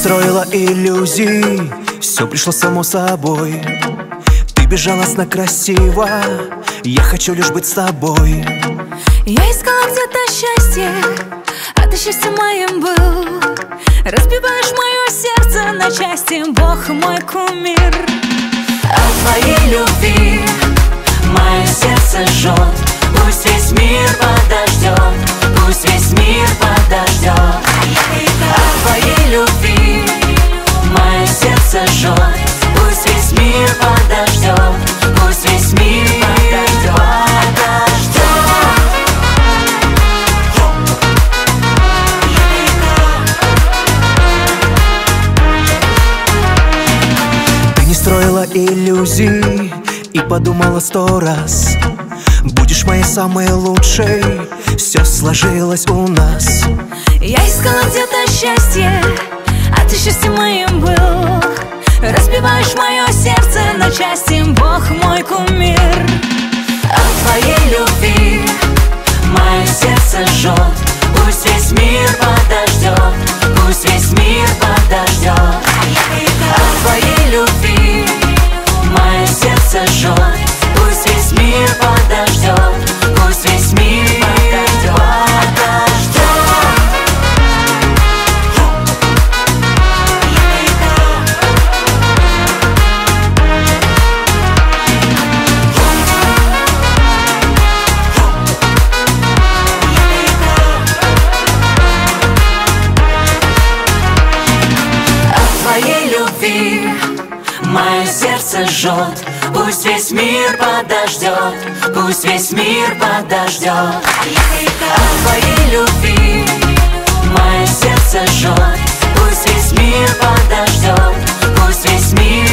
строила иллюзий, все пришло само собой. Ты безжалостно красиво, я хочу лишь быть с тобой. Я искала где-то счастье, а ты счастьем моим был. Разбиваешь мое сердце на части, Бог мой кумир. От твоей любви мое сердце жжет. Пусть весь мир подождет, пусть весь мир подождет. От твоей любви мое сердце жжет. Пусть весь мир подождет, пусть весь мир подождет. Ты не строила иллюзий и подумала 100 раз: будешь моей самой лучшей, все сложилось у нас. Я искала где-то счастье, а ты счастьем моим был. Разбиваешь мое сердце на части, Бог мой кумир. От твоей любви мое сердце жжет. Пусть весь мир подождет, пусть весь мир подождет. От твоей любви мое сердце жжет. Пусть весь мир подождет, пусть весь мир подождет. Мое сердце жжет, пусть весь мир подождет, пусть весь мир подождет. От твоей любви мое сердце жжет, пусть весь мир подождет, пусть весь мир